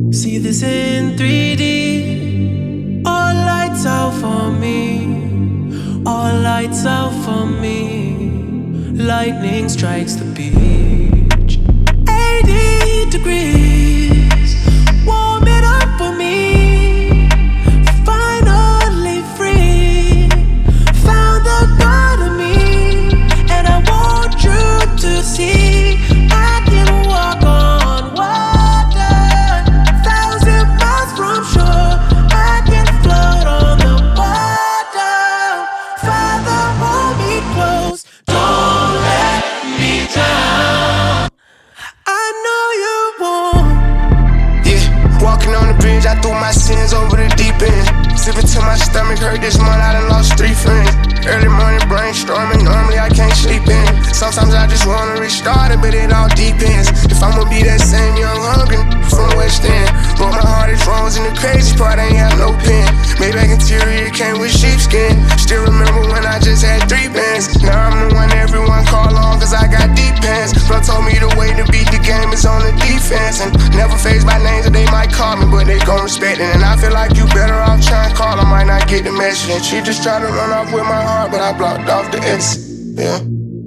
See this in 3D. All lights out for me. All lights out for me. Lightning strikes the beach. 80 degrees. Warm it up for me. Finally free. Found the God of me. And I want you to see I can walk on water. 1,000 miles from shore. I can float on the water. Father, hold me close. Don't let me down. I know you won't. Yeah, walking on the bridge, I threw my sins over the deep end. Sipping till my stomach hurt this month, I done lost 3 friends. Early morning brainstorming, normally I can't sleep in. Sometimes I just wanna restart it, but it all depends. If I'ma be that same young hungry from West End. Broke my heart, it's wrongs, and the crazy part, I ain't have no pen. Maybach interior came with sheepskin. Still remember when I just had 3 bands. Now I'm the one everyone call on, cause I got deep pants. Bro told me the way to beat the game is on the defense. And never phased by names that they might call me, but they gon' respect it. And I feel like you better off trying to call, I might not get the message. And she just tried to run off with my heart, but I blocked off the S. Yeah.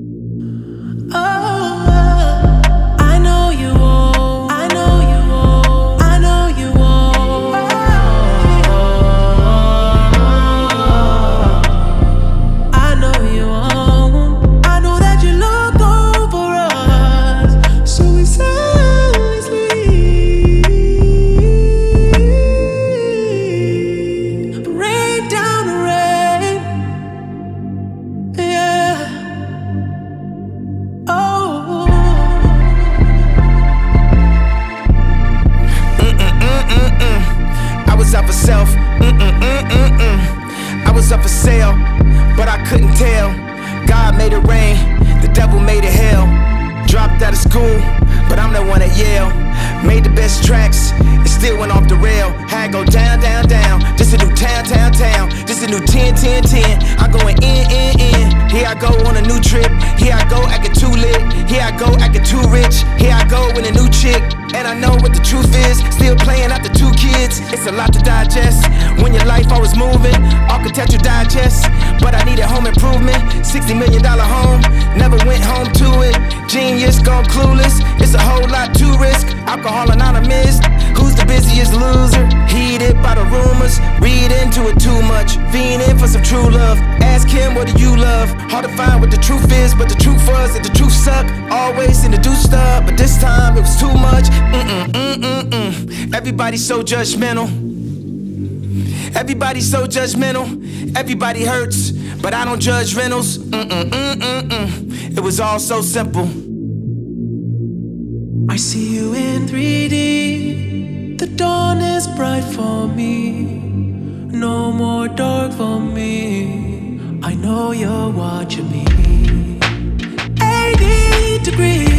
I know you won't. I know you won't. I know you won't. I know you won't. I know that you look over us so ceaselessly. Rain down the rain. Yeah. Oh. I was up for self. I was up for sale, but I couldn't tell. God made it rain, the devil made it hell. Dropped out of school, but I'm the one at Yale. Made the best tracks, it still went off the rail. Had go down, down, down. This a new town, town, town. This a new 10, 10, 10. I going in. Here I go on a new trip. Here I go acting too lit. Here I go acting too rich. Here I go with a new chick. And I know what the truth is. Still playing after 2 kids. It's a lot to digest. When your life always moving. Architecture digest. But I needed home improvement. $60 million home. Never went home to it. Genius gone clueless. It's a whole lot to risk. Alcohol Anonymous. Who's the busiest loser? Heated by the rumors. Read into it too much. Fiending for some true love. Ask him, what do you love? Hard to find what the truth is, but the truth was that the truth sucked. Always in the do stuff, but this time it was too much. Everybody's so judgmental. Everybody's so judgmental. Everybody hurts, but I don't judge rentals. It was all so simple. I see you in 3D. The dawn is bright for me. No more dark for me. I know you're watching me. 80 degrees.